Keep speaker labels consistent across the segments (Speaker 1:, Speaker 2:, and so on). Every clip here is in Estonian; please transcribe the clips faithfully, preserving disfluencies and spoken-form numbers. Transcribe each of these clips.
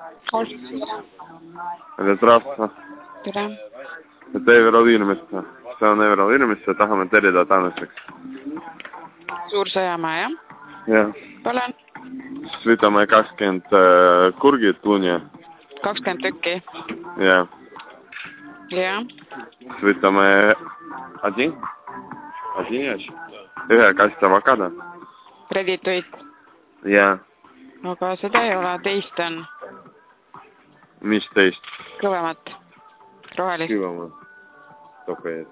Speaker 1: tere rahva.
Speaker 2: Tere.
Speaker 1: Et Evero Viinimist. See on Evero Viinimist ja tahame terida tänaseks.
Speaker 2: Suur sõjamaa, jah?
Speaker 1: Jah.
Speaker 2: Palun.
Speaker 1: Siis võtame kakskümmend äh, kurgid lunia.
Speaker 2: kakskümmend tükki?
Speaker 1: Jah.
Speaker 2: Jah.
Speaker 1: Siis võtame один. Один ящик. Ühe kast avokado.
Speaker 2: Ready to eat?
Speaker 1: Jah.
Speaker 2: Aga seda ei ole, teist on.
Speaker 1: Mis teist?
Speaker 2: Kõvemat. Rohelist.
Speaker 1: Kõvemat. Topeed.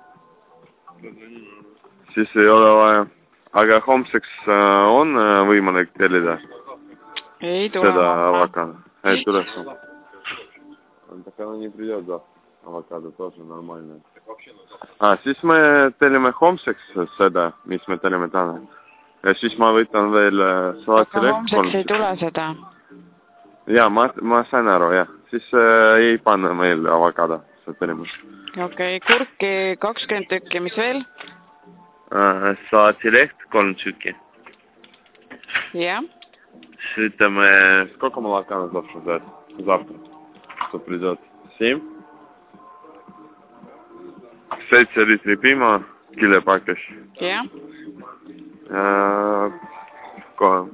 Speaker 1: Siis ei ole vaja. Aga homseks on võimalik tellida?
Speaker 2: Ei tule.
Speaker 1: Seda avokado. Ei tule. Так оно не придет завтра. Авокадо тоже нормально. А, siis me tellime homseks seda, mis me tellime täna. Ja siis ma võtan veel salaatile.
Speaker 2: Aga homseks ei tule seda?
Speaker 1: Jaa, ma, ma sain aru, jah. Siis äh, ei panna meil avokado.
Speaker 2: Okei, okay. Kurki kakskümmend tükki, mis veel?
Speaker 1: Äh, salaatileht kolm tükki.
Speaker 2: Jah.
Speaker 1: Siis ütleme, сколько молока на завтра ждать? Завтра. Что придет? Семь? Seitse liitri piima, killepakis.
Speaker 2: Jah.
Speaker 1: Kohe.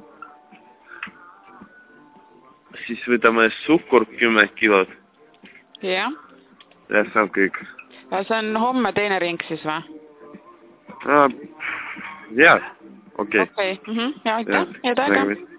Speaker 1: Siis võtame suhkur kümme kilot.
Speaker 2: Jah.
Speaker 1: Ja see on kõik.
Speaker 2: See on homme teine ring siis või?
Speaker 1: Jah, okei.
Speaker 2: Okei, ja aitäh, ja täiega.